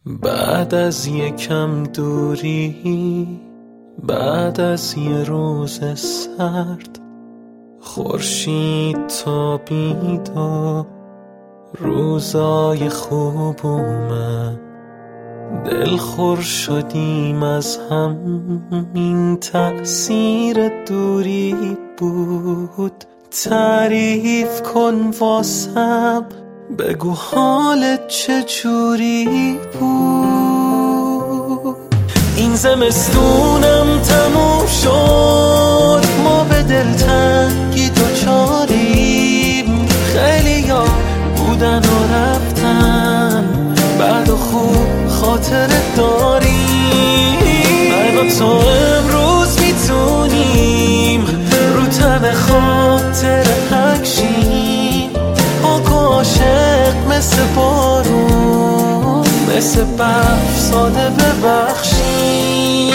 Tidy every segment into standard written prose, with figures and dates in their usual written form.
بعد از یکم دوری، بعد از یه روز سرد، خورشید تابید و روزای خوب اومد. دلخور شدیم از هم، این تأثیر دوری بود. تعریف کن واسم، بگو حالت چجوری بود. این زمستونم تموم شد، ما به دلتنگی دوچاریم. خیلیا بودن و رفتن، بعد و خوب خاطرت داریم. من و تو امروز میتونیم رو تن خاطر حکشیم. پاک و عاشق مثل بارون، مثل برف ساده ببخشیم.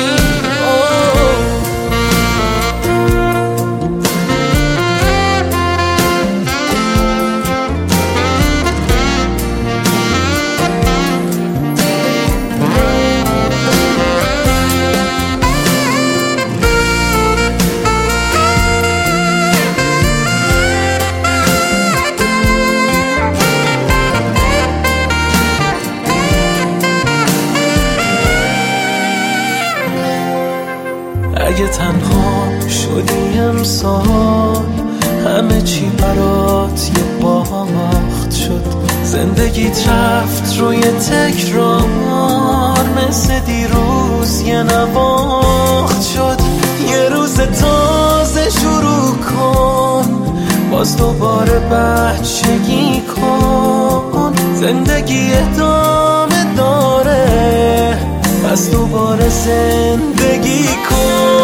اگه تنها شدی امسال، همه چی برات یه باخت شد. زندگیت رفت روی تکرار، مثل دیروز یه نواخت شد. یه روز تازه شروع کن، باز دوباره بچگی کن. زندگی ادامه داره، پس دوباره زندگی کن.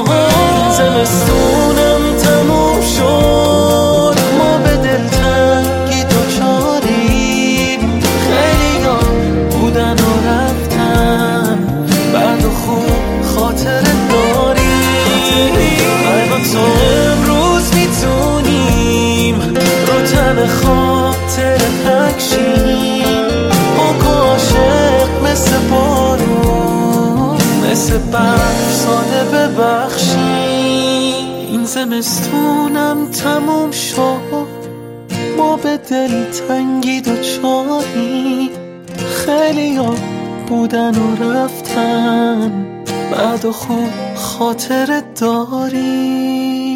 زمستونم تموم شد، ما به دلتنگی دوچاریم. خیلیا بودن و رفتن، بعد و خوب خاطرت داریم. من و تو امروز میتونیم رو تن خاطر حکشیم. پاک و عاشق مثل بارون، مثل برف ساده ببخشیم. این زمستونم تموم شد، ما به دلتنگی دوچاریم. خیلی ها بودن و رفتن، بعد و خوب خاطرت داریم.